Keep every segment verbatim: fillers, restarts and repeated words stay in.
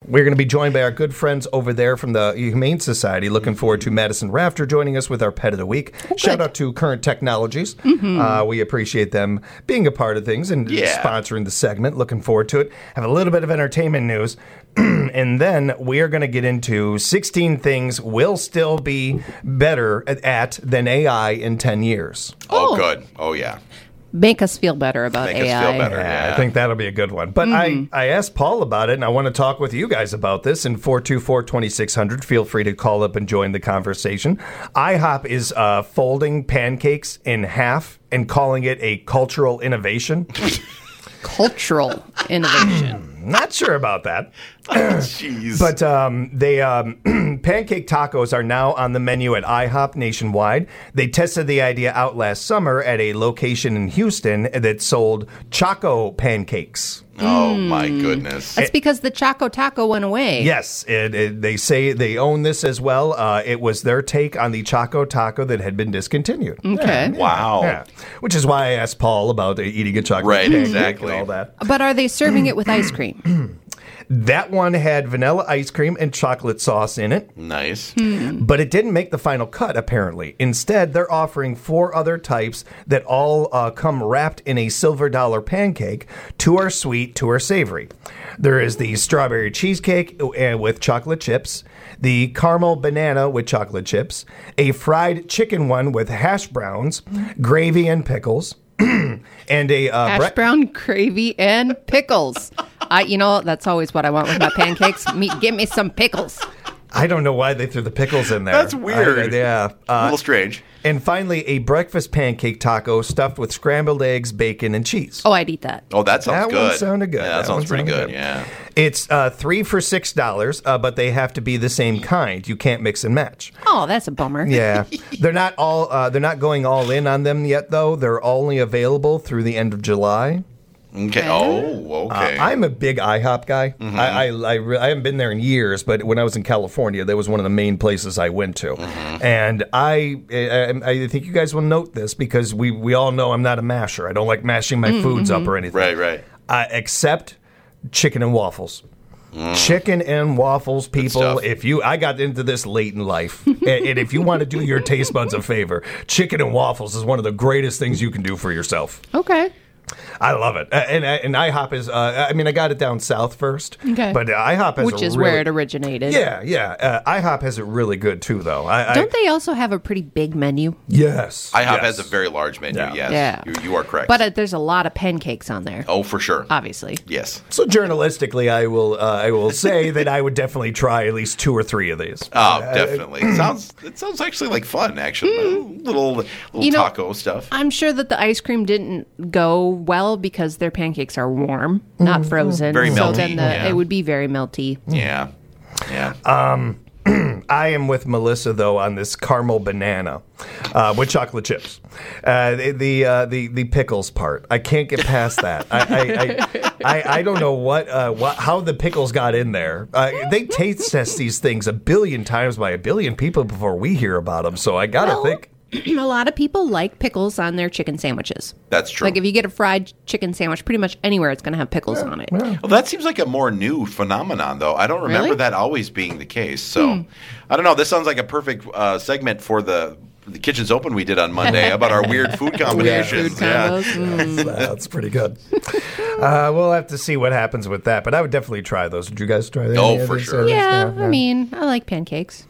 We're going to be joined by our good friends over there from the Humane Society. Looking forward to Madison Rafter joining us with our Pet of the Week. Oh, shout out to Current Technologies. Mm-hmm. Uh, we appreciate them being a part of things and yeah. sponsoring the segment. Looking forward to it. Have a little bit of entertainment news. And then we are going to get into sixteen things we'll still be better at than A I in ten years. Oh, oh good. Oh, yeah. Make us feel better about Make A I. Us feel better, yeah, yeah. I think that'll be a good one. But mm-hmm. I, I asked Paul about it, and I want to talk with you guys about this. In four two four, two six zero zero, feel free to call up and join the conversation. IHOP is uh, folding pancakes in half and calling it a cultural innovation. Cultural innovation. Not sure about that. Oh, jeez. But um, they um, pancake tacos are now on the menu at IHOP nationwide. They tested the idea out last summer at a location in Houston that sold Choco pancakes. Oh, mm. my goodness. That's because the Choco Taco went away. Yes. It, it, they say they own this as well. Uh, it was their take on the Choco Taco that had been discontinued. Okay. Yeah, wow. Yeah. Which is why I asked Paul about uh, eating a chocolate right, pancake exactly. and all that. But are they serving it with ice cream? That one had vanilla ice cream and chocolate sauce in it. Nice. Hmm. But it didn't make the final cut, apparently. Instead, they're offering four other types that all uh, come wrapped in a silver dollar pancake. Two are sweet, two are savory. There is the strawberry cheesecake with chocolate chips, the caramel banana with chocolate chips, a fried chicken one with hash browns, gravy and pickles, and a uh, hash bre- brown gravy and pickles. I, you know, that's always what I want with my pancakes. Me, give me some pickles. I don't know why they threw the pickles in there. That's weird. I, yeah. Uh, a little strange. And finally, a breakfast pancake taco stuffed with scrambled eggs, bacon, and cheese. Oh, I'd eat that. Oh, that sounds that good. One sounded good. Yeah, that, that sounds pretty good. good. Yeah. It's uh, three for six dollars, uh, but they have to be the same kind. You can't mix and match. Oh, that's a bummer. Yeah, they're not all. Uh, they're not going all in on them yet, though. They're only available through the end of July. Okay. Oh, okay. Uh, I'm a big IHOP guy. Mm-hmm. I I, I, re- I haven't been there in years, but when I was in California, that was one of the main places I went to. Mm-hmm. And I, I I think you guys will note this because we, we all know I'm not a masher. I don't like mashing my mm-hmm. foods up or anything. Right, right. Uh, except chicken and waffles. Mm. Chicken and waffles, people. If you, I got into this late in life, and, and if you want to do your taste buds a favor, chicken and waffles is one of the greatest things you can do for yourself. Okay. I love it, uh, and and IHOP is. Uh, I mean, I got it down south first, okay. but uh, IHOP has which a is really, where it originated. Yeah, yeah. Uh, IHOP has it really good too, though. I, Don't I, they also have a pretty big menu? Yes, IHOP yes. has a very large menu. Yeah. Yes, yeah. You, you are correct. But uh, there's a lot of pancakes on there. Oh, for sure. Obviously, yes. So journalistically, I will. Uh, I will say that I would definitely try at least two or three of these. Oh, uh, definitely. It sounds. It sounds actually like fun. Actually, mm. little little you know, taco stuff. I'm sure that the ice cream didn't go well because their pancakes are warm, not frozen. Very so melty, then the, yeah. it would be very melty. Yeah, yeah. Um, I am with Melissa though on this caramel banana uh, with chocolate chips. Uh, the the, uh, the the pickles part, I can't get past that. I I, I, I I don't know what uh, what how the pickles got in there. Uh, they taste test these things a billion times by a billion people before we hear about them. So I gotta Well, think. A lot of people like pickles on their chicken sandwiches. That's true. Like if you get a fried chicken sandwich, pretty much anywhere it's going to have pickles on it. Well, that seems like a more new phenomenon, though. I don't remember Really? that always being the case. So Hmm. I don't know. This sounds like a perfect uh, segment for the the Kitchen's Open we did on Monday about our weird food combinations. Food combos. Mm. That's, that's pretty good. Uh, we'll have to see what happens with that, but I would definitely try those. Would you guys try that? Oh, for sure. Yeah, I mean, I like pancakes.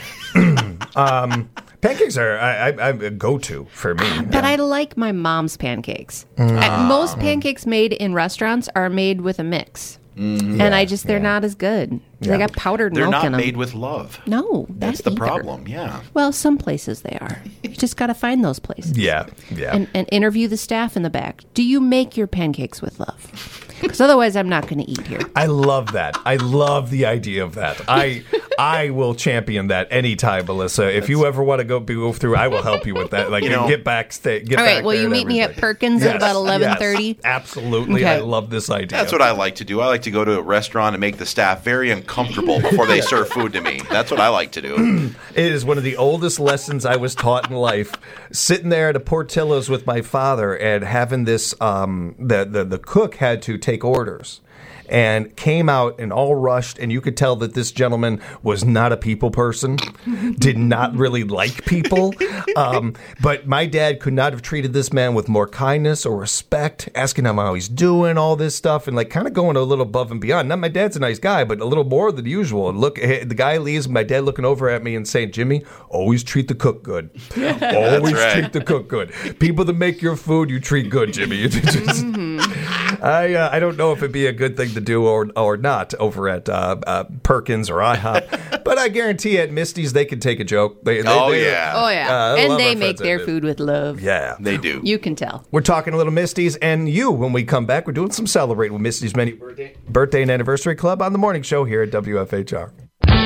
um, pancakes are I, I, I a go-to for me. But I like my mom's pancakes. Uh, Most pancakes made in restaurants are made with a mix. Mm, and I just, they're yeah. not as good. Yeah. They got powdered They're milk not in them. made with love. No, That's that the either. problem, yeah. Well, some places they are. You just got to find those places. Yeah, yeah. And, and interview the staff in the back. Do you make your pancakes with love? Because otherwise I'm not going to eat here. I love that. I love the idea of that. I I will champion that anytime, Melissa. If That's, you ever want to go go through, I will help you with that. Like, you know, get back, stay, get all back right, will there you and meet everything. me at Perkins yes, at about eleven thirty? Yes, absolutely. Okay. I love this idea. That's what I like to do. I like to go to a restaurant and make the staff very uncomfortable before they serve food to me. That's what I like to do. It is one of the oldest lessons I was taught in life. Sitting there at a Portillo's with my father and having this, um, the, the, the cook had to take orders. and came out and all rushed, and you could tell that this gentleman was not a people person, did not really like people. Um, but my dad could not have treated this man with more kindness or respect, asking him how he's doing, all this stuff, and like kind of going a little above and beyond. Now, my dad's a nice guy, but a little more than usual. And look, the guy leaves, my dad looking over at me and saying, "Jimmy, always treat the cook good. Always right. treat the cook good. People that make your food, you treat good, Jimmy." You just, I uh, I don't know if it'd be a good thing to do or or not over at uh, uh, Perkins or IHOP, but I guarantee at Misty's they can take a joke. They, they, Oh, they, yeah. Oh, yeah. Uh, I and love they our make friends their at- food with love. Yeah, They do. You can tell. We're talking a little Misty's and you when we come back. We're doing some celebrating with Misty's Menu birthday, birthday and anniversary club on the morning show here at W F H R.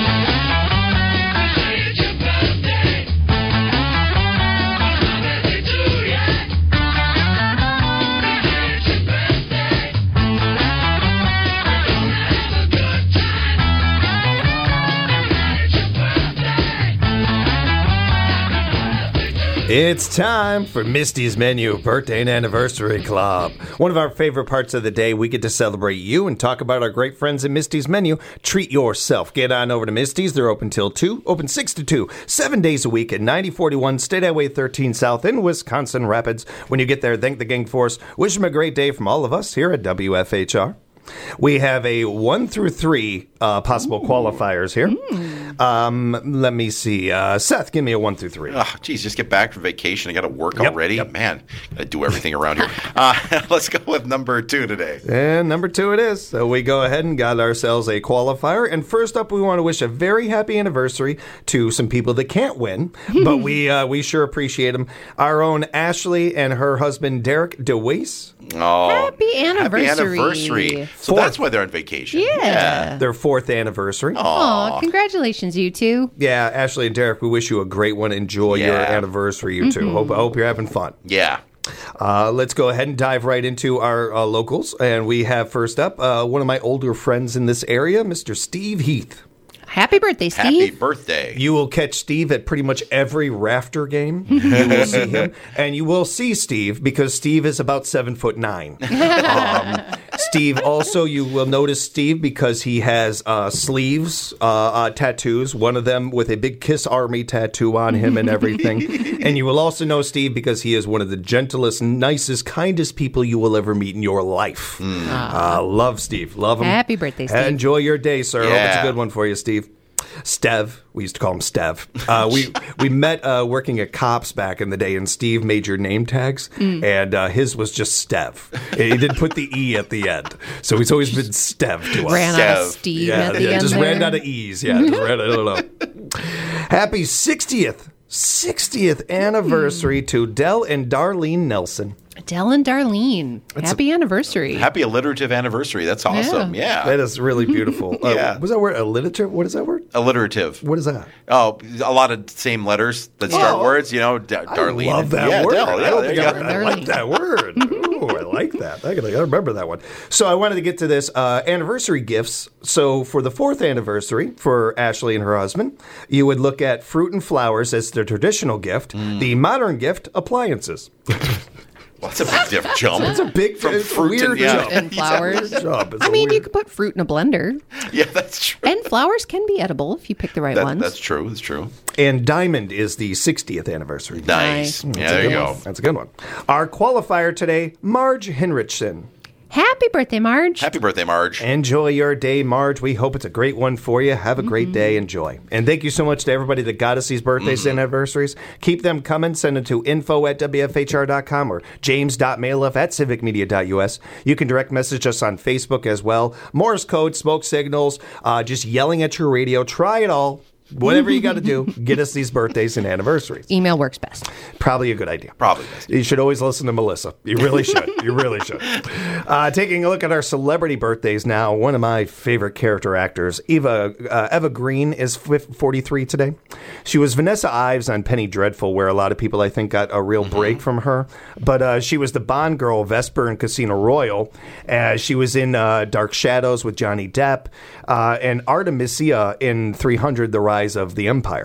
It's time for Misty's Menu Birthday and Anniversary Club. One of our favorite parts of the day, we get to celebrate you and talk about our great friends at Misty's Menu. Treat yourself. Get on over to Misty's. They're open till two, open six to two, seven days a week at ninety forty-one State Highway thirteen South in Wisconsin Rapids. When you get there, thank the gang for us. Wish them a great day from all of us here at W F H R. We have a one through three uh, possible Ooh. qualifiers here. Mm. Um, let me see. Uh, Seth, give me a one through three. Oh, geez, just get back from vacation. I got to work Yep, already. yep. Man, got to do everything around here. Uh, let's go with number two today. And number two it is. So we go ahead and got ourselves a qualifier. And first up, we want to wish a very happy anniversary to some people that can't win, but we uh, we sure appreciate them. Our own Ashley and her husband, Derek DeWeese. Oh, Happy anniversary. Happy anniversary. So Fourth. that's why they're on vacation. Yeah. Their fourth anniversary. Aw, congratulations, you two. Yeah, Ashley and Derek, we wish you a great one. Enjoy your Yeah. anniversary, you two. Hope, I hope you're having fun. Yeah. Uh, let's go ahead and dive right into our uh, locals. And we have first up uh, one of my older friends in this area, Mister Steve Heath. Happy birthday, Steve. Happy birthday. You will catch Steve at pretty much every Rafter game. You will see him. And you will see Steve because Steve is about seven foot nine. Um, Steve, also, you will notice Steve because he has uh, sleeves, uh, uh, tattoos, one of them with a big Kiss Army tattoo on him and everything. And you will also know Steve because he is one of the gentlest, nicest, kindest people you will ever meet in your life. Mm. Uh, love Steve. Love him. Happy birthday, Steve. Enjoy your day, sir. Yeah. Hope it's a good one for you, Steve. Stev, we used to call him Stev. Uh, we we met uh, working at Cops back in the day, and Steve made your name tags, mm. and uh, his was just Stev. He didn't put the E at the end, so he's always been Stev to us. Ran out of Steve yeah, at the yeah, end. just there. ran out of E's. Yeah, just ran. I don't know. Happy sixtieth, sixtieth anniversary to Dell and Darlene Nelson. Adele and Darlene. That's Happy anniversary. Happy alliterative anniversary. That's awesome. Yeah. That is really beautiful. Uh, Yeah. was that word alliterative? What is that word? Alliterative. What is that? Oh, a lot of same letters that start Oh. words, you know, D- Darlene. I love that yeah, word. Del, I yeah, don't there think you I, go. I like that word. Ooh, I like that. I gotta, I gotta remember that one. So I wanted to get to this uh, anniversary gifts. So for the fourth anniversary for Ashley and her husband, you would look at fruit and flowers as the traditional gift. Mm. The modern gift, appliances. Well, that's a big diff jump. It's a big From it's a fruit weird and- yeah. jump. And flowers. Jump. It's I a mean, you weird- could put fruit in a blender. Yeah, that's true. And flowers can be edible if you pick the right That, ones. that's true. That's true. And diamond is the sixtieth anniversary. Nice. Nice. Yeah, there you go. That's a good one. Our qualifier today, Marge Hinrichsen. Happy birthday, Marge. Happy birthday, Marge. Enjoy your day, Marge. We hope it's a great one for you. Have a great day. Enjoy. And thank you so much to everybody that got us these birthdays Mm-hmm. and anniversaries. Keep them coming. Send them to info at W F H R dot com or james.mailuff at civic media dot U S. You can direct message us on Facebook as well. Morse code, smoke signals, uh, just yelling at your radio. Try it all. Whatever you got to do, get us these birthdays and anniversaries. Email works best. Probably a good idea. Probably best. You should always listen to Melissa. You really should. You really should. Uh, taking a look at our celebrity birthdays now, one of my favorite character actors, Eva uh, Eva Green, is forty-three today. She was Vanessa Ives on Penny Dreadful, where a lot of people, I think, got a real Mm-hmm. break from her. But uh, she was the Bond girl, Vesper in Casino Royale. Uh, she was in uh, Dark Shadows with Johnny Depp uh, and Artemisia in three hundred, The Rise of the Empire.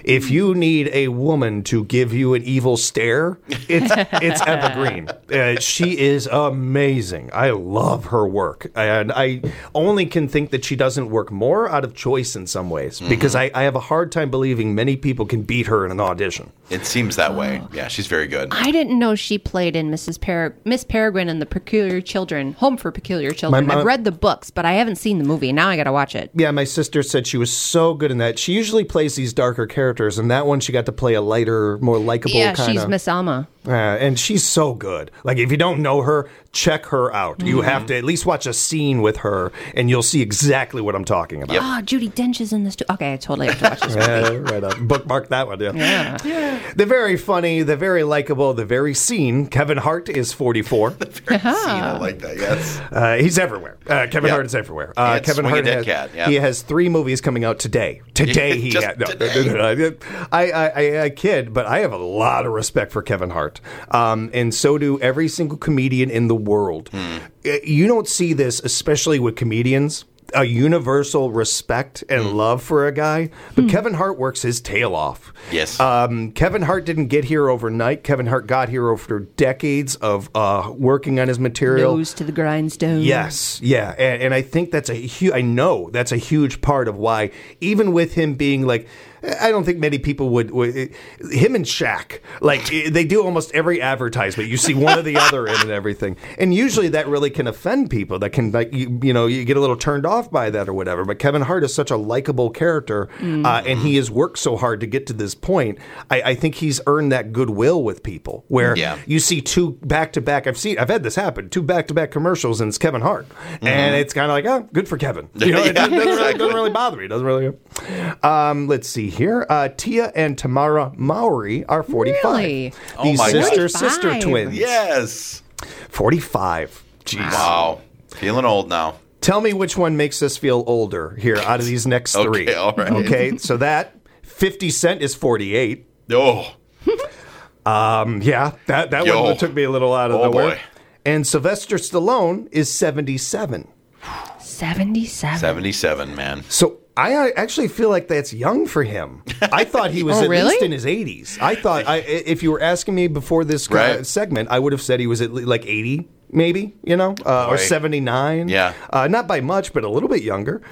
If you need a woman to give you an evil stare, it's it's Eva Green. Uh, she is amazing. I love her work, and I only can think that she doesn't work more out of choice in some ways, mm-hmm. because I, I have a hard time believing many people can beat her in an audition. It seems that way. Yeah, she's very good. I didn't know she played in Missus Per- Miss Peregrine and the Peculiar Children, Home for Peculiar Children. mom- I've read the books, but I haven't seen the movie. Now I got to watch it. Yeah, my sister said she was so good in that. She usually plays these darker characters, and that one she got to play a lighter, more likable Yeah, kind of. she's Miss Alma. Uh, and she's so good. Like, if you don't know her, check her out. Mm-hmm. You have to at least watch a scene with her, and you'll see exactly what I'm talking about. Yep. Oh, Judi Dench is in this too. Okay, I totally have to watch this movie. Yeah, right on. Bookmark that one, yeah. Yeah. yeah. The very funny, the very likable, the very seen. Kevin Hart is forty-four. The very scene, I like that, yes. Uh, he's everywhere. Uh, Kevin Yep. Hart is everywhere. Uh, It's Kevin Swing a Hart Dead has, Cat, yeah. he has three movies coming out today. Today he Just had. No, today. no, no, no, I, I, I, I kid, but I have a lot of respect for Kevin Hart. Um, and so do every single comedian in the world. Hmm. You don't see this, especially with comedians, a universal respect and Hmm. love for a guy. But Kevin Hart works his tail off. Yes. Um, Kevin Hart didn't get here overnight. Kevin Hart got here over decades of uh, working on his material. Nose to the grindstone. Yes, yeah, and, and I think that's a huge. I know that's a huge part of why, even with him being like, I don't think many people would, would him and Shaq, like they do almost every advertisement. You see one or the other in and everything, and usually that really can offend people. That can, like, you, you know, you get a little turned off by that or whatever. But Kevin Hart is such a likable character, mm-hmm. uh, and he has worked so hard to get to this point. I, I think he's earned that goodwill with people. Where yeah. you see two back to back. I've seen, I've had this happen. Two back to back commercials, and it's Kevin Hart, mm-hmm. and it's kind of like, oh, good for Kevin. You know, yeah, it doesn't, exactly. really, doesn't really bother me. It doesn't really. Um, let's see here. Uh, Tia and Tamara Mowry are forty-five. Really? Oh These my sister God. sister twins. Yes. forty-five. Jeez. Wow. Feeling old now. Tell me which one makes us feel older here out of these next three. Okay, all right. Okay, so that fifty Cent is forty-eight. Oh. Um, yeah, that, that Yo. one took me a little out of Oh, nowhere. boy. And Sylvester Stallone is seventy-seven. seventy-seven. seventy-seven, man. So I uh, actually feel like that's young for him. I thought he was Oh, at really? least in his eighties. I thought, I, if you were asking me before this uh, Right. segment, I would have said he was at le- like eighty, maybe, you know, uh, or Boy. seventy-nine. Yeah. Uh, not by much, but a little bit younger.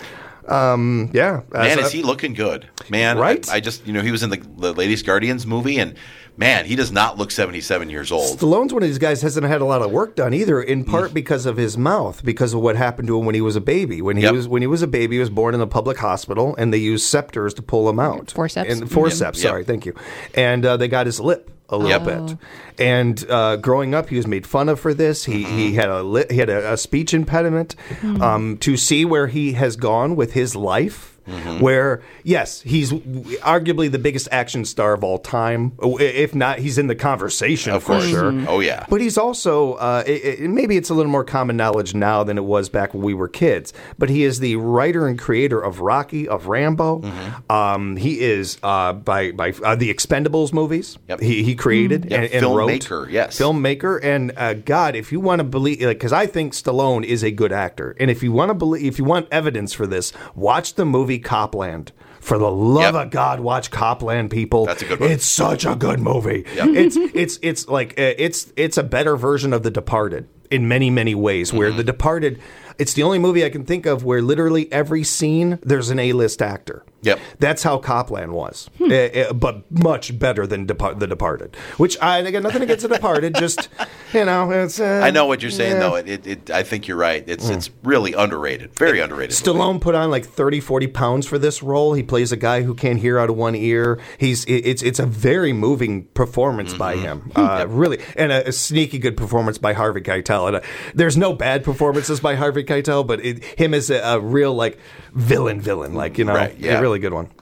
Um, yeah. Uh, Man, so- is he looking good. Man, Right? I, I just, you know, he was in the, the Ladies Guardians movie, and man, he does not look seventy-seven years old. Stallone's one of these guys hasn't had a lot of work done either, in part because of his mouth, because of what happened to him when he was a baby. When he Yep. was when he was a baby, he was born in a public hospital, and they used scepters to pull him out. Forceps? And forceps. Yep. Sorry, thank you. And uh, they got his lip a little Yep. bit. And uh, growing up, he was made fun of for this. He he had a li- he had a, a speech impediment. Um, to see where he has gone with his life. Mm-hmm. Where, yes, he's arguably the biggest action star of all time. If not, he's in the conversation, Of for course. sure. Oh, yeah. But he's also, uh, it, it, maybe it's a little more common knowledge now than it was back when we were kids, but he is the writer and creator of Rocky, of Rambo. Mm-hmm. Um, he is, uh, by, by uh, the Expendables movies, Yep. he, he created Mm-hmm. Yep. and, and Filmmaker, wrote. yes. Filmmaker. And uh, God, if you want to believe, like, because I think Stallone is a good actor. And if you want to believe, if you want evidence for this, watch the movie Copland. For the love Yep. of God, watch Copland, people. That's a good one. It's such a good movie. Yep. It's it's it's like uh, it's it's a better version of The Departed in many many ways. Where Mm-hmm. The Departed, it's the only movie I can think of where literally every scene there's an A-list actor. Yep. That's how Copland was, Uh, uh, but much better than Depart- The Departed. Which I, I got nothing against The Departed. Just you know, it's. Uh, I know what you're saying, yeah. though. It, it, it, I think you're right. It's it's really underrated. Very underrated. movie. Stallone put on like thirty, forty pounds for this role. He plays a guy who can't hear out of one ear. He's it, it's it's a very moving performance by him. Uh, really, and a, a sneaky good performance by Harvey Keitel. And uh, there's no bad performances by Harvey Keitel, but it, him as a, a real like villain, villain, like you know, Right, yeah. a really good one.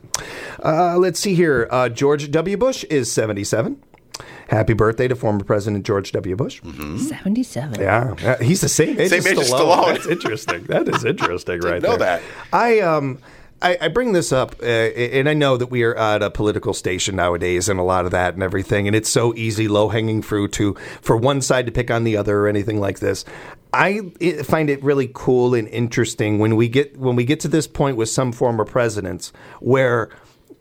Uh, let's see here. Uh, George W. Bush is seventy-seven. Happy birthday to former President George W. Bush. seventy-seven. Yeah, uh, he's the same age, Same as, age as Stallone. Stallone. That's interesting. That is interesting, right know there. that. I um. I, I bring this up, uh, and I know that we are at a political station nowadays, and a lot of that and everything, and it's so easy, low-hanging fruit to for one side to pick on the other or anything like this. I i- find it really cool and interesting when we get when we get to this point with some former presidents where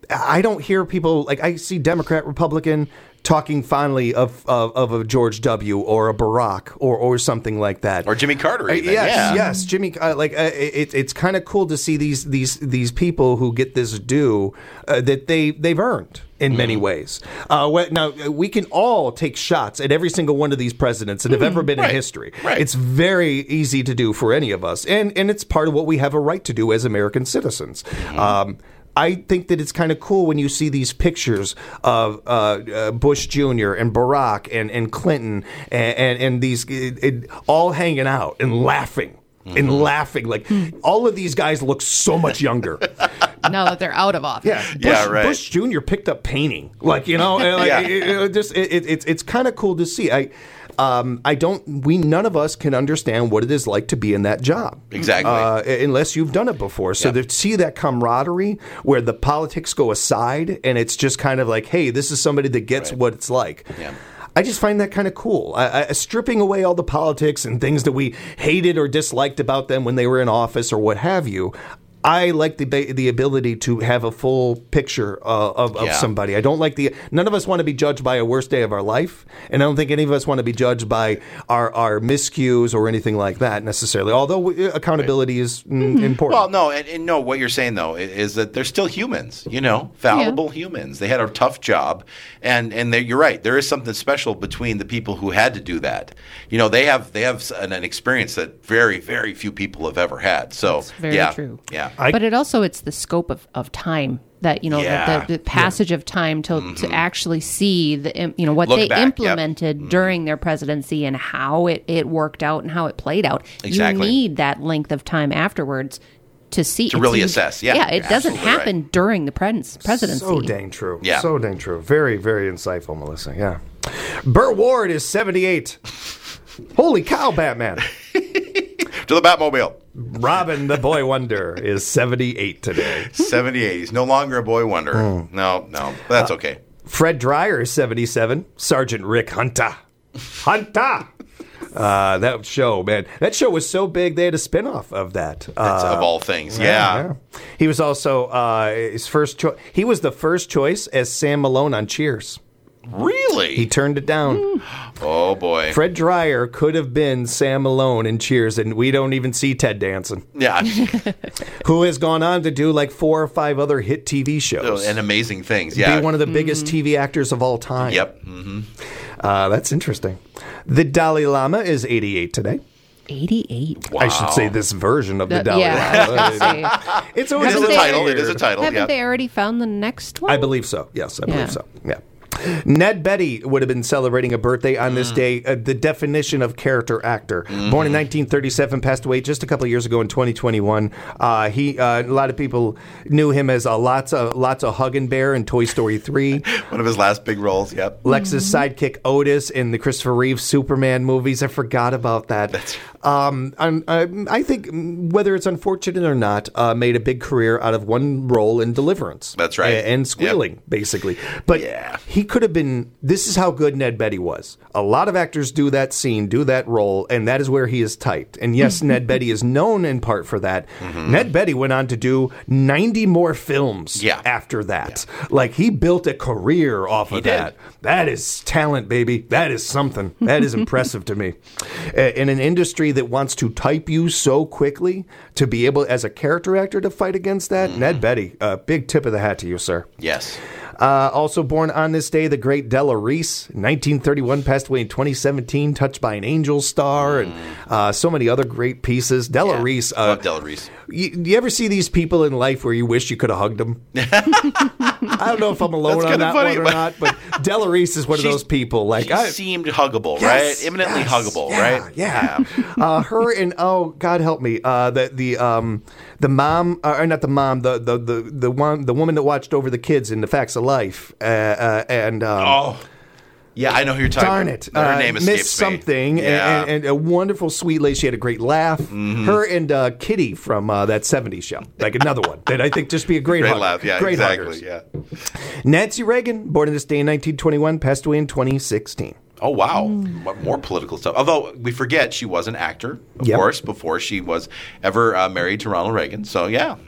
I don't hear people like I see Democrat, Republican talking fondly of of, of a George W. or a Barack or or something like that, or Jimmy Carter. Uh, even. yes, yeah. yes, Jimmy. Uh, like uh, it, it's kind of cool to see these these these people who get this due uh, that they they've earned in many Mm-hmm. ways. Uh, wh- now we can all take shots at every single one of these presidents that have ever been Right. in history. Right. It's very easy to do for any of us, and and it's part of what we have a right to do as American citizens. Mm-hmm. Um, I think that it's kind of cool when you see these pictures of uh, uh, Bush Junior and Barack and, and Clinton and, and, and these it, it, all hanging out and laughing and Mm-hmm. laughing. Like all of these guys look so much younger. Now that they're out of office. Yeah, Bush, Yeah, right. Bush Junior picked up painting, like you know, and, like, Yeah. it, it, just it, it, it's it's kind of cool to see. I, um, I don't. We none of us can understand what it is like to be in that job, Exactly. uh, unless you've done it before. So Yeah. to see that camaraderie where the politics go aside, and it's just kind of like, hey, this is somebody that gets Right. what it's like. Yeah. I just find that kind of cool. I, I, stripping away all the politics and things that we hated or disliked about them when they were in office or what have you. I like the ba- the ability to have a full picture uh, of, of Yeah. somebody. I don't like the. None of us want to be judged by a worst day of our life, and I don't think any of us want to be judged by our our miscues or anything like that necessarily. Although we, accountability is mm, important. Well, no, and, and no. What you're saying though i- is that they're still humans. You know, fallible humans. They had a tough job, and and they- you're right. There is something special between the people who had to do that. You know, they have they have an, an experience that very very few people have ever had. So That's very yeah, true. Yeah. I- But it also it's the scope of, of time that you know Yeah. the, the, the passage of time to to actually see the im- you know what Look they back, yep. implemented during their presidency and how it, it worked out and how it played out. Exactly. You need that length of time afterwards to see To really you- assess, yeah. yeah. It You're doesn't absolutely happen right. during the pres- presidency. So dang true. Yeah. So dang true. Very, very insightful, Melissa. Yeah. Burt Ward is seventy-eight. Holy cow, Batman. To the Batmobile. Robin the Boy Wonder is seventy-eight today. seventy-eight. He's no longer a boy wonder. Hmm. No, no. But that's okay. Fred Dreyer is seventy-seven. Sergeant Rick Hunter. Hunter! Uh, that show, man. That show was so big they had a spinoff of that. That's Uh, of all things. Yeah. He was also uh, his first choice. He was the first choice as Sam Malone on Cheers. Really? He turned it down. oh, boy. Fred Dreyer could have been Sam Malone in Cheers, and we don't even see Ted Danson, yeah. who has gone on to do like four or five other hit T V shows. and amazing things. Yeah. Be one of the biggest T V actors of all time. Yep. hmm Uh, that's interesting. The Dalai Lama is eighty-eight today. eighty-eight. Wow. I should say this version of the Uh, Dalai yeah, I was Lama. gonna say. It's It always is Haven't a they- title. It is a title. Haven't Yeah. they already found the next one? I believe so. Yes, I believe Yeah. so. Yeah. Ned Betty would have been celebrating a birthday on Mm. this day. Uh, the definition of character actor. Mm-hmm. Born in nineteen thirty-seven, passed away just a couple of years ago in twenty twenty-one. Uh, he, uh, a lot of people knew him as a lots of lots of Huggin' Bear in Toy Story three. One of his last big roles. Yep. Lex's sidekick Otis in the Christopher Reeve Superman movies. I forgot about that. Um, I'm, I'm, I think mm, whether it's unfortunate or not, uh, made a big career out of one role in Deliverance. That's right. A- and squealing, basically. But Yeah. he could have been. This is how good Ned Betty was. A lot of actors do that scene, do that role, and that is where he is typed. And yes, Ned Betty is known in part for that. Ned Betty went on to do ninety more films Yeah. after that. Like he built a career off of did. that. That is talent, baby. That is something. That is impressive to me. Uh, In an industry that wants to type you so quickly, to be able, as a character actor, to fight against that, Ned Betty, a uh, big tip of the hat to you, sir. Yes. Uh, also born on this day, the great Della Reese, nineteen thirty-one, passed away in twenty seventeen, Touched by an Angel Star, and uh, so many other great pieces. Della Yeah. Reese. Uh, Love Della Reese. You, you ever see these people in life where you wish you could have hugged them? I don't know if I'm alone That's on kinda that funny, one or but- not, but Della Reese is one of She's- those people. Like She I, seemed huggable, Yes, right? Eminently yes, huggable, yeah, right? Yeah. uh, her and oh God help me, uh, the the um the mom uh, or not the mom, the the the the one the woman that watched over the kids in The Facts of Life, uh, uh, and um, Oh. Yeah, I know who you're talking darn about. it, Her uh, name Miss escapes something, me. Yeah. and, and, and a wonderful sweet lady. She had a great laugh. Mm-hmm. Her and uh, Kitty from uh, that seventies show, like another one that I think just be a great, Great hug. laugh. Yeah, great exactly. huggers. Yeah. Nancy Reagan, born on this day in nineteen twenty-one, passed away in twenty sixteen. Oh, wow. What more political stuff. Although we forget she was an actor, of Yep. course, before she was ever uh, married to Ronald Reagan. So, yeah.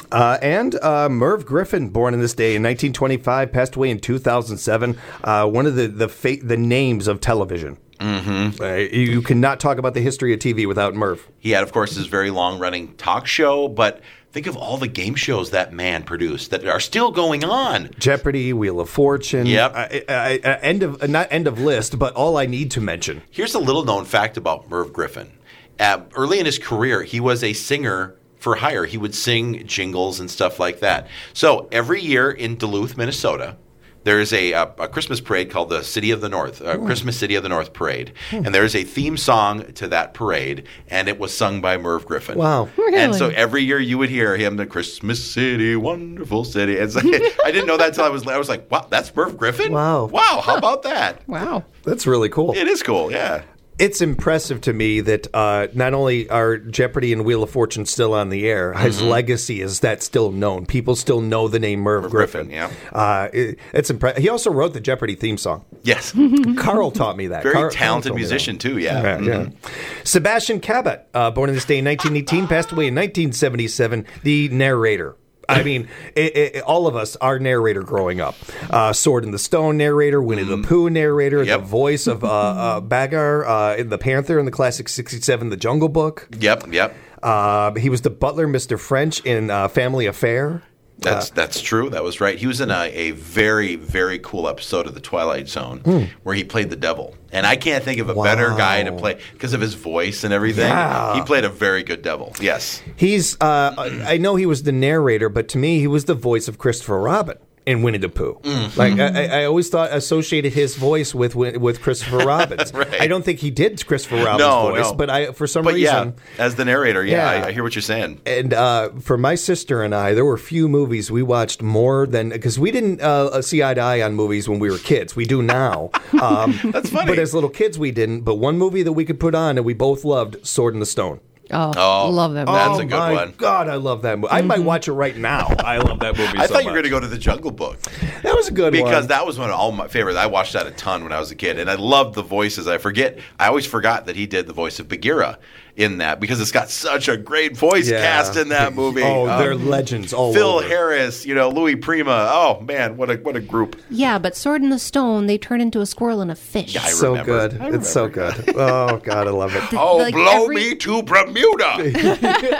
Uh, and uh, Merv Griffin, born in this day in nineteen twenty-five, passed away in two thousand seven. Uh, one of the the, fa- the names of television. Mm-hmm. Uh, you cannot talk about the history of T V without Merv. He had, of course, his very long-running talk show, but think of all the game shows that man produced that are still going on. Jeopardy, Wheel of Fortune. Yep. Uh, uh, uh, end of uh, not end of list, but all I need to mention. Here's a little-known fact about Merv Griffin. Uh, early in his career, he was a singer for hire. He would sing jingles and stuff like that. So every year in Duluth, Minnesota, there is a, a, a Christmas parade called the City of the North, uh, Christmas City of the North Parade. And there's a theme song to that parade, and it was sung by Merv Griffin. Wow. Really? And so every year you would hear him, the Christmas City, wonderful city. And so I didn't know that until I was, I was like, wow, that's Merv Griffin? Wow. Wow, how about that? Wow. That's really cool. It is cool, yeah. It's impressive to me that uh, not only are Jeopardy and Wheel of Fortune still on the air, his Mm-hmm. legacy is that still known. People still know the name Merv, Merv Griffin. Griffin, yeah. Uh, it, it's impressive. He also wrote the Jeopardy theme song. Yes. Carl taught me that. Very Carl, talented Carl told me that. musician, too, yeah. Yeah, yeah. Mhm. Sebastian Cabot, uh, born in this day in nineteen eighteen, passed away in nineteen seventy-seven, the narrator. I mean, it, it, all of us, our narrator growing up. Uh, Sword in the Stone narrator, Winnie the Pooh narrator, Yep. the voice of uh, uh, Bagar uh, in The Panther in the classic sixty-seven The Jungle Book. Yep, yep. Uh, he was the butler, Mister French, in uh, Family Affair. That's that's true. That was right. He was in a, a very, very cool episode of The Twilight Zone where he played the devil. And I can't think of a better Wow. guy to play because of his voice and everything. Yeah. He played a very good devil. Yes. He's, uh, I know he was the narrator, but to me, he was the voice of Christopher Robin in Winnie the Pooh. Mm. Like I, I always thought associated his voice with with Christopher Robin's. Right. I don't think he did Christopher Robin's No, voice, no. but I for some But reason. yeah, as the narrator, yeah, Yeah. I, I hear what you're saying. And uh, for my sister and I, there were few movies we watched more than because we didn't uh, see eye to eye on movies when we were kids. We do now. Um, That's funny. But as little kids, we didn't. But one movie that we could put on and we both loved, Sword in the Stone. Oh, Oh, love that movie. That's oh a good my one. God, I love that movie. I might watch it right now. I love that movie. I so thought you were much. going to go to The Jungle Book. That was a good one. Because that was one of all my favorites. I watched that a ton when I was a kid, and I loved the voices. I forget. I always forgot that he did the voice of Bagheera in that because it's got such a great voice Yeah. cast in that movie. Oh, Um, they're legends all Phil over. Harris, you know, Louis Prima. Oh man, what a what a group. Yeah, but Sword in the Stone, they turn into a squirrel and a fish. Yeah, I so remember. good. I It's so remember. good. Oh God, I love it. Oh, Like blow every- me to Bermuda.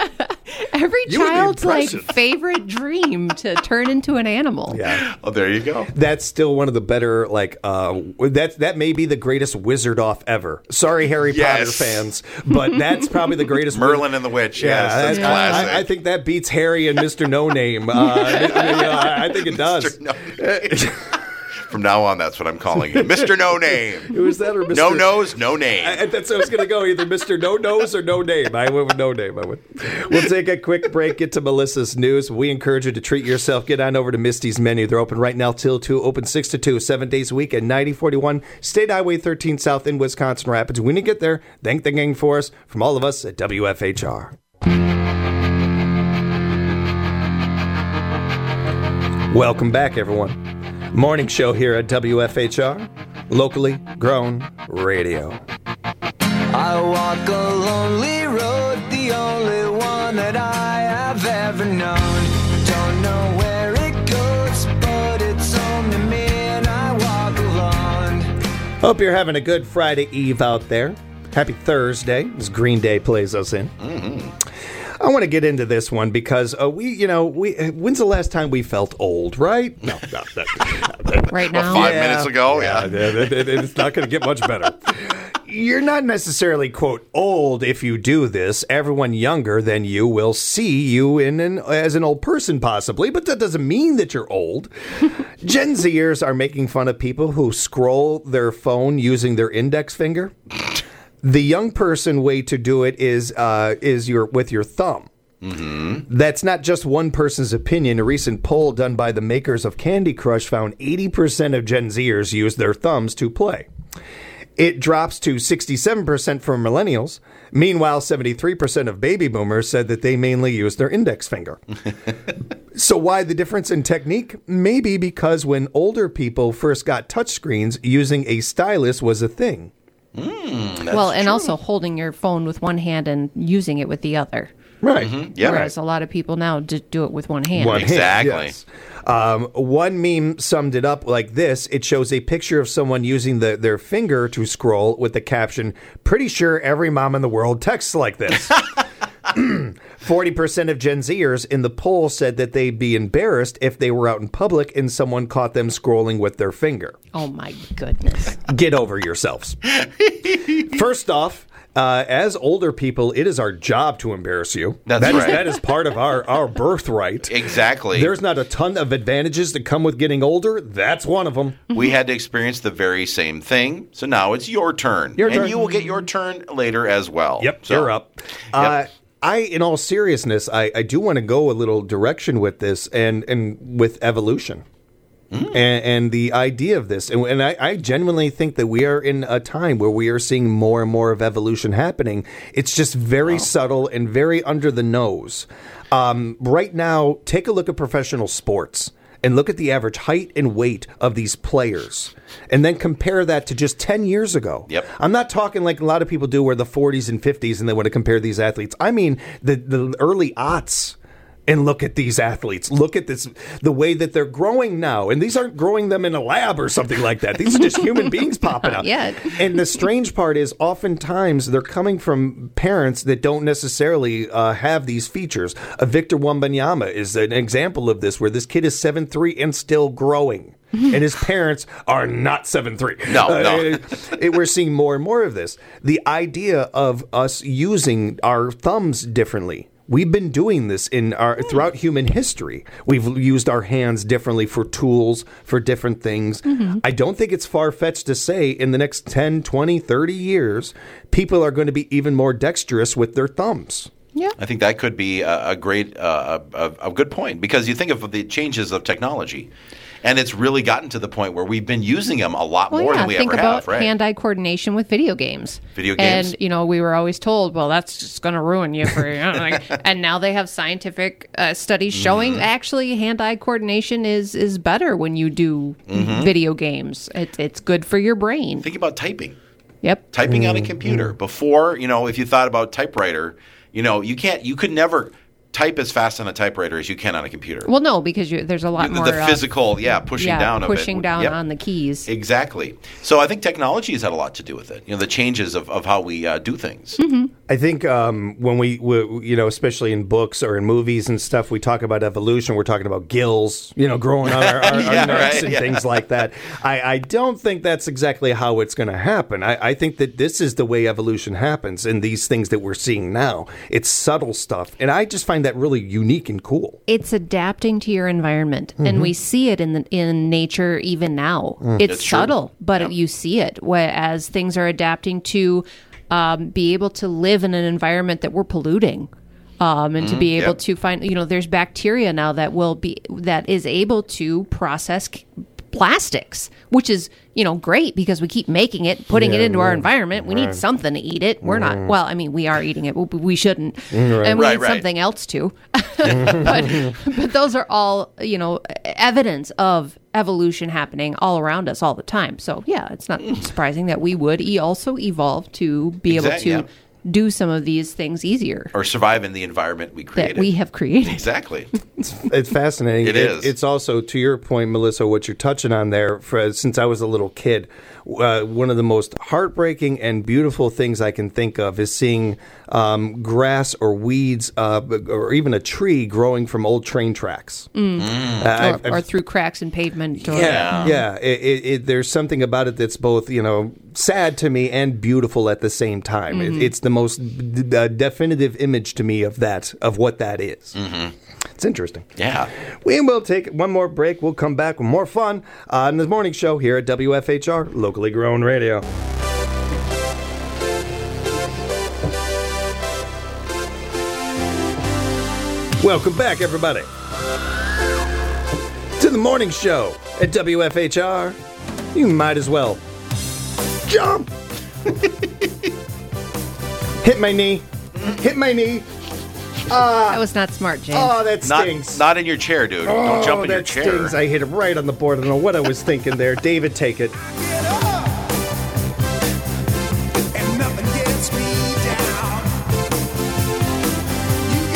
Every You and the child's like impressions. favorite dream to turn into an animal. Yeah. Oh, there you go. That's still one of the better, like, uh, that that may be the greatest wizard off ever. Sorry, Harry Yes. Potter fans, but that's probably the greatest. Merlin and the Witch. Yes, that's I- classic. I, I think that beats Harry and Mister No Name. Uh, I, I think it does. Mister No Name. From now on, that's what I'm calling him, Mister No Name. Who was that or Mister No nose, no name. I, that's what I was going to go. Either Mister No Nose or No Name. I went with No Name. I went. We'll take a quick break. Get to Melissa's news. We encourage you to treat yourself. Get on over to Misty's Menu. They're open right now till two. Open six to two, seven days a week at ninety forty-one State Highway thirteen South in Wisconsin Rapids. When you get there, thank the gang for us. From all of us at W F H R. Welcome back, everyone. Morning show here at W F H R, locally grown radio. I walk a lonely road, the only one that I have ever known. Don't know where it goes, but it's home to me and I walk alone. Hope you're having a good Friday Eve out there. Happy Thursday, as Green Day plays us in. Mm-hmm. I want to get into this one because uh, we, you know, we. When's the last time we felt old, right? No, no, that, Right What, now. five minutes ago? Yeah. it- it- it's not going to get much better. You're not necessarily, quote, old if you do this. Everyone younger than you will see you in an, as an old person, possibly, but that doesn't mean that you're old. Gen Zers are making fun of people who scroll their phone using their index finger. The young person way to do it is uh, is your with your thumb. Mm-hmm. That's not just one person's opinion. A recent poll done by the makers of Candy Crush found eighty percent of Gen Zers use their thumbs to play. It drops to sixty-seven percent for millennials. Meanwhile, seventy-three percent of baby boomers said that they mainly use their index finger. So why the difference in technique? Maybe because when older people first got touchscreens, using a stylus was a thing. Mm, Well, and also holding your phone with one hand and using it with the other. Right. Mm-hmm. Yeah. Whereas a lot of people now just do it with one hand. One hand, Exactly. yes. Um, one meme summed it up like this. It shows a picture of someone using the, their finger to scroll with the caption, "Pretty sure every mom in the world texts like this." forty percent of Gen Zers in the poll said that they'd be embarrassed if they were out in public and someone caught them scrolling with their finger. Oh, my goodness. Get over yourselves. First off, Uh, as older people, it is our job to embarrass you. That's That is- right. that is part of our, our birthright. Exactly. There's not a ton of advantages that come with getting older. That's one of them. We had to experience the very same thing. So now it's your turn. Your and turn. you will get your turn later as well. Yep, So, you're up. Uh, I, in all seriousness, I, I do want to go a little direction with this and, and with evolution. And, and the idea of this, and, and I, I genuinely think that we are in a time where we are seeing more and more of evolution happening. It's just very subtle and very under the nose. Um, right now, take a look at professional sports and look at the average height and weight of these players, and then compare that to just ten years ago. Yep. I'm not talking like a lot of people do where the forties and fifties and they want to compare these athletes. I mean the, the early aughts. And look at these athletes. Look at this, the way that they're growing now. And these aren't growing them in a lab or something like that. These are just human beings popping Not up. yet. And the strange part is oftentimes they're coming from parents that don't necessarily uh, have these features. Uh, Victor Wembanyama is an example of this, where this kid is seven three and still growing. And his parents are not seven three. No, no. Uh, it, we're seeing more and more of this. The idea of us using our thumbs differently. We've been doing this in our throughout human history. We've used our hands differently for tools, for different things. Mm-hmm. I don't think it's far-fetched to say in the next ten, twenty, thirty years, people are going to be even more dexterous with their thumbs. Yeah. I think that could be a, a great, uh, a, a good point, because you think of the changes of technology, and it's really gotten to the point where we've been using them a lot Well, more yeah, than we think ever about have, right? hand-eye coordination with video games. Video games. And, you know, we were always told, well, that's just going to ruin you for, you know, like, and now they have scientific uh, studies showing Mm-hmm. actually hand-eye coordination is, is better when you do Mm-hmm. video games. It, it's good for your brain. Think about typing. Yep. Typing on a computer. Before, you know, if you thought about typewriter, you know, you can't, you could never type as fast on a typewriter as you can on a computer. Well, no, because you, there's a lot the, more the uh, physical, yeah, pushing yeah, down of it. pushing down Yep. on the keys. Exactly. So I think technology has had a lot to do with it. You know, the changes of, of how we uh, do things. Mm-hmm. I think um, when we, we, you know, especially in books or in movies and stuff, we talk about evolution. We're talking about gills, you know, growing on our, our, Yeah, our necks right, and yeah. things like that. I, I don't think that's exactly how it's going to happen. I, I think that this is the way evolution happens in these things that we're seeing now. It's subtle stuff. And I just find that really unique and cool. It's adapting to your environment, Mm-hmm. and we see it in the, in nature even now. Mm. It's That's true. subtle, but Yep. you see it where, as things are adapting to um, be able to live in an environment that we're polluting. Um, and to be able Mm-hmm. yep. to find, you know, there's bacteria now that will be that is able to process c- plastics, which is, you know, great because we keep making it, putting it into our environment. We need something to eat it. We're not, well, I mean, we are eating it, but we shouldn't. And we Right, need right. something else too. but, but those are all, you know, evidence of evolution happening all around us all the time. So, yeah, it's not surprising that we would e- also evolve to be able Exact- to yeah. do some of these things easier Or survive in the environment we created. that we have created. Exactly. It's fascinating. It is. It's also, to your point, Melissa, what you're touching on there, for, since I was a little kid, uh, one of the most heartbreaking and beautiful things I can think of is seeing um, grass or weeds uh, or even a tree growing from old train tracks. Uh, Or, I've- or I've- through cracks in pavement. Or, yeah, yeah. It, it, it, there's something about it that's both, you know, sad to me and beautiful at the same time. It, it's the most d- uh, definitive image to me of that, of what that is. Mm-hmm. It's interesting. Yeah. We will take one more break. We'll come back with more fun on the morning show here at W F H R, locally grown radio. Welcome back, everybody, to the morning show at W F H R. You might as well jump. Hit my knee. Hit my knee. That was not smart, James. Oh, that Not, stings. not in your chair, dude. Don't jump in that your chair. stings. I hit it right on the board. I don't know what I was thinking there. David, take it. And nothing gets me down. You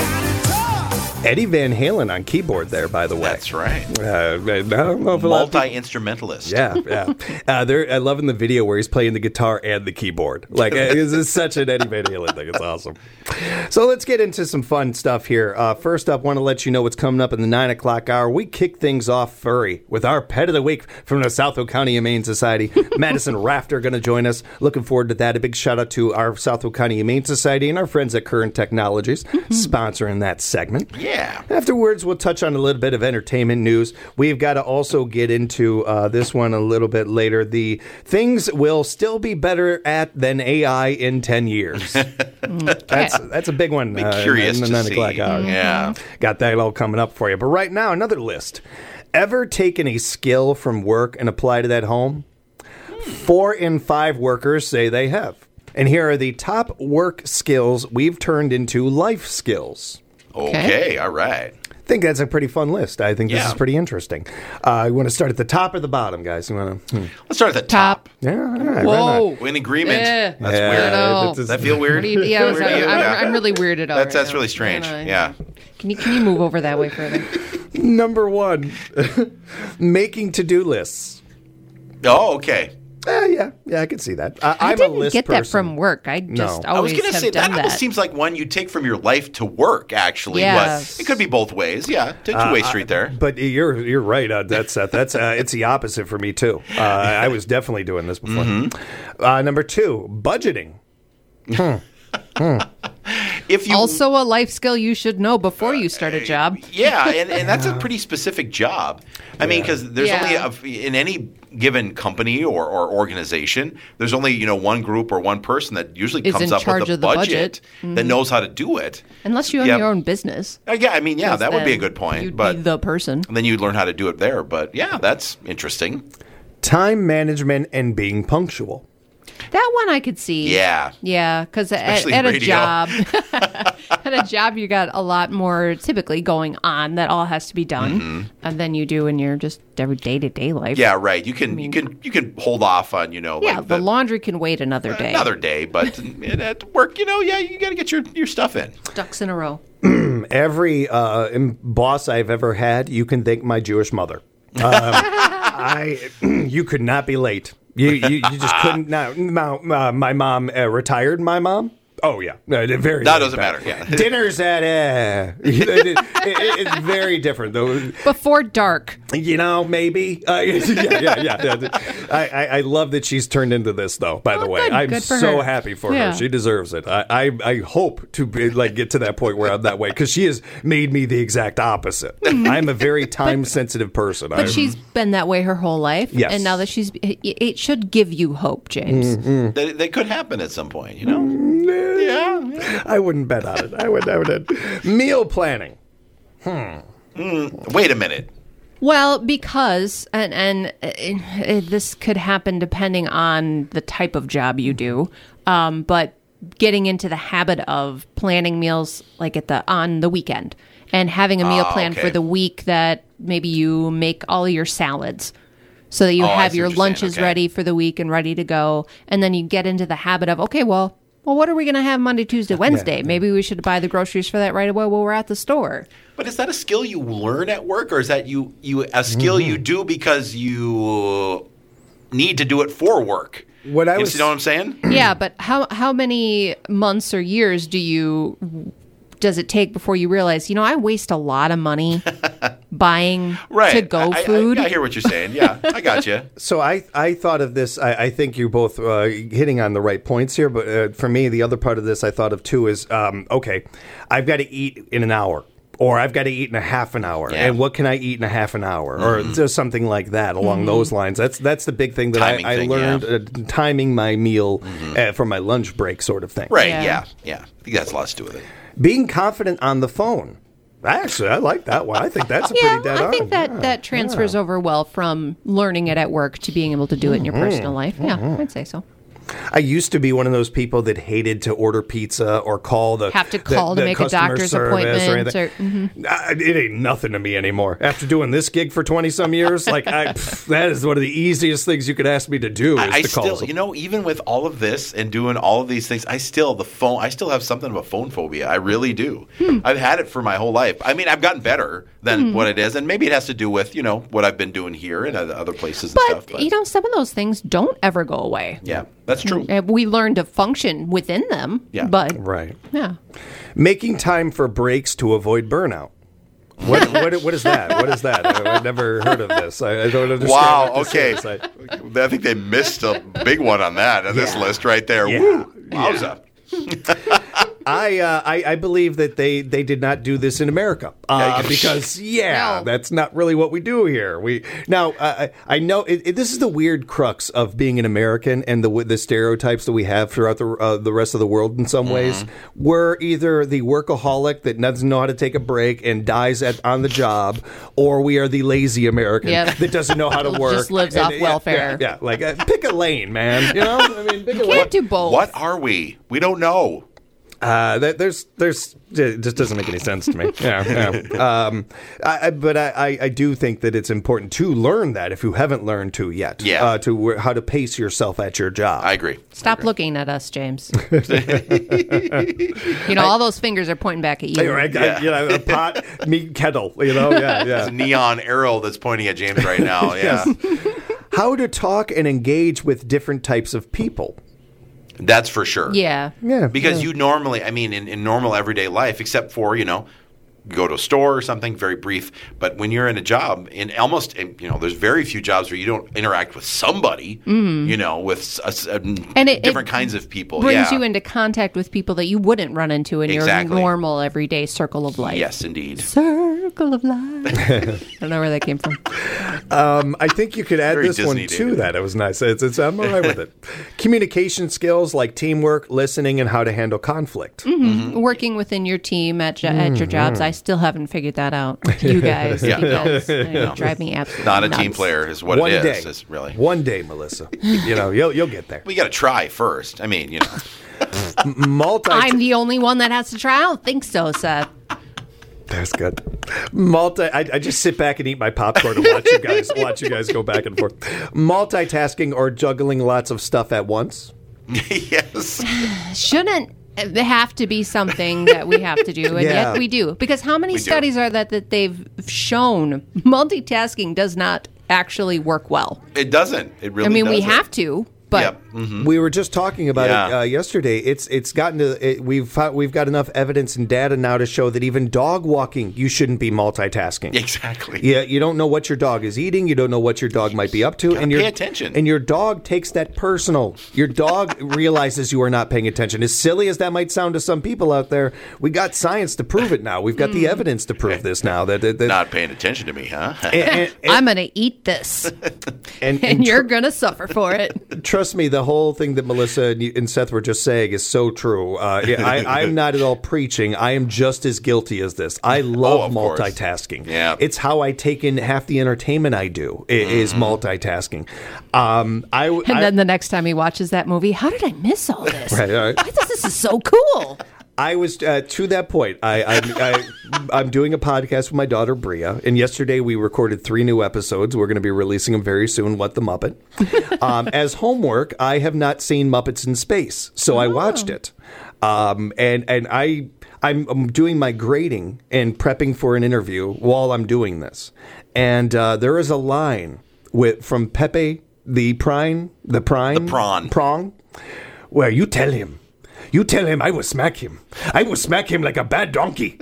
Eddie Van Halen on keyboard there, by the way. That's right. Uh, I don't know if a lot of people- Multi-instrumentalist. Yeah, yeah. Uh, they're, I love in the video where he's playing the guitar and the keyboard. Like, it's, it's such an Eddie Van Halen thing. It's awesome. So let's get into some fun stuff here. Uh, first up, want to let you know what's coming up in the nine o'clock hour. We kick things off furry with our Pet of the Week from the South Oak County Humane Society. Madison Rafter going to join us. Looking forward to that. A big shout out to our South Oak County Humane Society and our friends at Current Technologies mm-hmm. sponsoring that segment. Yeah. Afterwards, we'll touch on a little bit of entertainment news. We've got to also get into uh, this one a little bit later. The things we'll still be better at than A I in ten years. That's that's a big one. Be uh, curious in the to nine see. o'clock hour. Yeah. Got that all coming up for you. But right now, another list. Ever taken a skill from work and applied it at home? Four in five workers say they have. And here are the top work skills we've turned into life skills. Okay, Okay. all right. I think that's a pretty fun list. I think this Yeah. is pretty interesting. Uh, you want to start at the top or the bottom, guys? You want to? Hmm. Let's start at the Top. top. Yeah, all right, Whoa. right on. We're in agreement. Yeah. That's Yeah, weird. know. that's- Does that feel weird? What do you- yeah, I was- Weird to you? I'm, Yeah. I'm really weirded out. That's right that's now. really strange. I know. Yeah. Can you can you move over that way further? Number one, making to-do lists. Oh, okay. Uh, yeah, yeah, I can see that. I, I I'm didn't a list get person. that from work. I just No. I was always going to have say done that that. almost seems like one you take from your life to work. Actually, Yes. but it could be both ways. Yeah, two way street there. But you're you're right. Uh, that's uh, that's uh, it's the opposite for me too. Uh, I was definitely doing this before. Mm-hmm. Uh, number two, budgeting. If you Also, a life skill you should know before you start a job. Yeah, and, and that's a pretty specific job. I mean, because there's Yeah. only a, in any given company or, or organization, there's only you know one group or one person that usually Is comes in up charge with a of the budget, budget. that knows how to do it. Unless you own Yeah. your own business. Uh, yeah, I mean, yeah, that would be a Then good point. You'd But be the person. and then you'd learn how to do it there. But yeah, that's interesting. Time management and being punctual. That one I could see. Yeah. Yeah, because at, Especially at a radio. job, at a job, you got a lot more typically going on that all has to be done, Mm-hmm. and than you do in your just every day to day life. Yeah, right. You can you can you can hold off on you know yeah. like the laundry can wait another day. another day, but at work, you know, yeah, you got to get your your stuff in. Ducks in a row. Every uh, em- boss I've ever had, you can thank my Jewish mother. Um, I, you could not be late. You you, you just couldn't. Now, now uh, my mom uh, retired. My mom. Oh yeah, no, it- very. That very doesn't bad. matter, yeah. Dinner's at. Uh, it- it- it- it's very different though. Before dark. You know, maybe. Uh, yeah, yeah, yeah. yeah. I, I, I love that she's turned into this, though. By Oh, the way, good. I'm Good for so her. happy for Yeah. her. She deserves it. I, I, I hope to be, like get to that point where I'm that way because she has made me the exact opposite. I'm a very time sensitive person. But I, she's been that way her whole life. Yes. And now that she's, it, it should give you hope, James. Mm-hmm. They, they could happen at some point, you know. Yeah. I wouldn't bet on it. I would. I would. Meal planning. Wait a minute. Well, because and and uh, uh, this could happen depending on the type of job you do, um, but getting into the habit of planning meals like at the on the weekend and having a meal Ah, plan okay. for the week that maybe you make all your salads. So that you Oh, I have see your what you're saying. lunches Okay. ready for the week and ready to go, and then you get into the habit of okay, well, well, what are we going to have Monday, Tuesday, Wednesday? Maybe we should buy the groceries for that right away while we're at the store. But is that a skill you learn at work, or is that you you a skill you do because you need to do it for work? What I You was- know what I'm saying? Yeah, but how how many months or years do you does it take before you realize, you know, I waste a lot of money buying Right. to go I, I- food? I, I hear what you're saying. Yeah, I got you. So I, I thought of this. I, I think you're both uh, hitting on the right points here. But uh, for me, the other part of this I thought of too is um, okay, I've got to eat in an hour, or I've got to eat in a half an hour, Yeah. and what can I eat in a half an hour, or just something like that along those lines. That's that's the big thing that Timing I, I thing, learned yeah. uh, timing my meal uh, for my lunch break, sort of thing. Right? Yeah. Yeah. yeah, I think that's a lot to do with it. Being confident on the phone. Actually, I like that one. I think that's a yeah, pretty dead I on. think that, Yeah. that transfers over well from learning it at work to being able to do it in your Mm-hmm. personal life. Yeah, I'd say so. I used to be one of those people that hated to order pizza or call the Have to call the, to the make a doctor's appointment. Or or, mm-hmm. uh, it ain't nothing to me anymore. After doing this gig for twenty some years, like I, pff, that is one of the easiest things you could ask me to do. Is I, I to call still, them. you know, even with all of this and doing all of these things, I still the phone. I still have something of a phone phobia. I really do. Hmm. I've had it for my whole life. I mean, I've gotten better than hmm. what it is, and maybe it has to do with you know what I've been doing here and other places and but, stuff. But you know, some of those things don't ever go away. Yeah, that's true. And we learn to function within them. Yeah, but right. Yeah, making time for breaks to avoid burnout. What, what, what is that? What is that? I, I've never heard of this. I, I don't understand. Wow. What Okay. Is. I, I think they missed a big one on that on yeah. this list right there. Yeah. Woo! Wowza. Yeah. I, uh, I I believe that they, they did not do this in America uh, because yeah, no. that's not really what we do here. We now uh, I know it, it, this is the weird crux of being an American and the the stereotypes that we have throughout the uh, the rest of the world. In some mm-hmm. ways, we're either the workaholic that doesn't know how to take a break and dies at on the job, or we are the lazy American yep. that doesn't know how to work, just lives and, off yeah, welfare. Yeah, yeah like uh, pick a lane, man. You know, I mean, pick you a can't lane. do both. What are we? We don't know. Uh, there's, there's, it just doesn't make any sense to me. Yeah, yeah. Um, I, but I, I do think that it's important to learn that if you haven't learned to yet. Yeah. Uh, to how to pace yourself at your job. I agree. Stop I agree. looking at us, James. You know, all those fingers are pointing back at you. Right, yeah. I, you know, a pot, meat, kettle. You know, yeah, yeah. It's a neon arrow that's pointing at James right now. Yeah. Yes. How to talk and engage with different types of people. That's for sure. Yeah. Yeah. Because yeah. you normally, I mean, in, in normal everyday life, except for, you know, go to a store or something, very brief. But when you're in a job, in almost, you know, there's very few jobs where you don't interact with somebody, mm-hmm. you know, with a, a, and it, different it kinds of people. brings yeah. you into contact with people that you wouldn't run into in exactly. your normal, everyday circle of life. Yes, indeed. Circle of life. I don't know where that came from. Um, I think you could add Very this Disney one to David. that. It was nice. It's, it's, I'm all right with it. Communication skills like teamwork, listening, and how to handle conflict. Mm-hmm. Mm-hmm. Working within your team at, jo- at your jobs. I still haven't figured that out with you guys yeah. because it no. drive me absolutely Not a nuts. team player is what one it day. is. It's really. One day, Melissa. You know, you'll you'll get there. We got to try first. I mean, you know. Multi. I'm the only one that has to try. I don't think so, Seth. That's good. Multi. I, I just sit back and eat my popcorn and watch you guys watch you guys go back and forth. Multitasking or juggling lots of stuff at once. Yes. Shouldn't have to be something that we have to do, and Yeah. yet we do. Because how many We do. studies are that that they've shown multitasking does not actually work well? It doesn't. It really I mean, we doesn't. have to, but Yep. Mm-hmm. We were just talking about Yeah. it uh, yesterday. It's it's gotten to it, we've found, we've got enough evidence and data now to show that even dog walking you shouldn't be multitasking. Exactly. Yeah, you don't know what your dog is eating. You don't know what your dog might be up to, Gotta and pay your attention. And your dog takes that personal. Your dog realizes you are not paying attention. As silly as that might sound to some people out there, we got science to prove it now. We've got the evidence to prove this now. That, that, that Not paying attention to me, huh? and, and, and, I'm going to eat this, and, and, and you're tr- going to suffer for it. Trust me, the whole thing that Melissa and, you, and Seth were just saying is so true. Uh, yeah, I, I'm not at all preaching. I am just as guilty as this. I love Oh, of course. multitasking. Yeah. It's how I take in half the entertainment I do i- is Mm-hmm. multitasking. Um, I, And I, then the next time he watches that movie, how did I miss all this? Right, right. I thought this is so cool. I was uh, to that point. I, I, I, I'm doing a podcast with my daughter Bria, and yesterday we recorded three new episodes. We're going to be releasing them very soon. What the Muppet? Um, as homework, I have not seen Muppets in Space, so I watched it, um, and and I I'm, I'm doing my grading and prepping for an interview while I'm doing this, and uh, there is a line with from Pepe the Prine, the Prine, The prawn. prong, where you tell him. You tell him I will smack him. I will smack him like a bad donkey.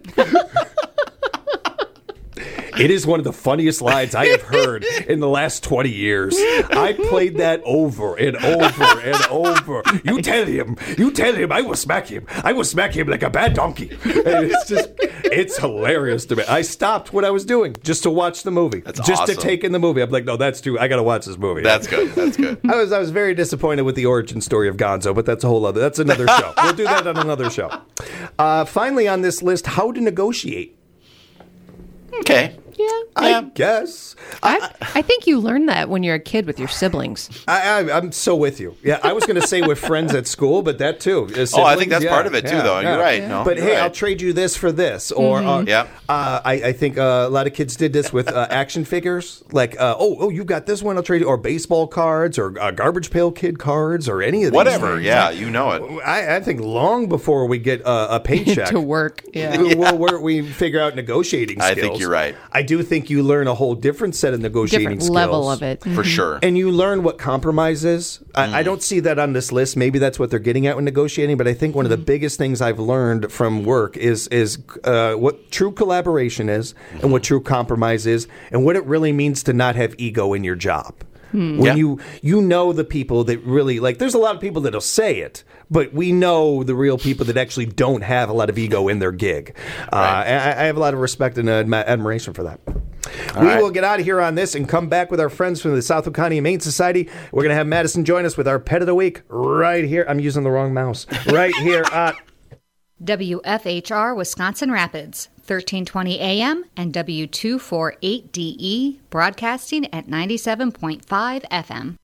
It is one of the funniest lines I have heard in the last twenty years. I played that over and over and over. You tell him. You tell him I will smack him. I will smack him like a bad donkey. And it's just, it's hilarious to me. I stopped what I was doing just to watch the movie. That's just awesome. to take in the movie. I'm like, no, that's too, I got to watch this movie. That's good. That's good. I was I was very disappointed with the origin story of Gonzo, but that's a whole other. That's another show. We'll do that on another show. Uh, finally, on this list, how to negotiate. Okay. Yeah. I Yeah. guess. I, I think you learn that when you're a kid with your siblings. I, I, I'm so with you. Yeah, I was going to say with friends at school, but that too. Uh, Oh, I siblings, think that's yeah, part of it too, yeah, though. yeah. You're right. No, But you're hey, right. I'll trade you this for this, or uh, Yeah. uh, I, I think uh, a lot of kids did this with uh, action figures. Like, uh, oh, oh, you got this one, I'll trade you, or baseball cards, or uh, Garbage Pail Kid cards, or any of these Whatever. things. Yeah, you know it. I, I think long before we get uh, a paycheck To work. Yeah. we- we'll- we're- we figure out negotiating I skills. think you're right. I do think you learn a whole different set of negotiating Different skills. level of it. For sure. And you learn what compromise is. I, I don't see that on this list. Maybe that's what they're getting at when negotiating. But I think one of the biggest things I've learned from work is is uh, what true collaboration is, and what true compromise is, and what it really means to not have ego in your job. When Yeah. you you know the people that really like, there's a lot of people that'll say it, but we know the real people that actually don't have a lot of ego in their gig. Uh, and I, I have a lot of respect and admi- admiration for that. we right. will get out of here on this and come back with our friends from the Southwood County Humane Society. We're going to have Madison join us with our Pet of the Week right here. I'm using the wrong mouse. Right here on W F H R Wisconsin Rapids, thirteen twenty A M and W two forty-eight D E, broadcasting at ninety-seven point five F M.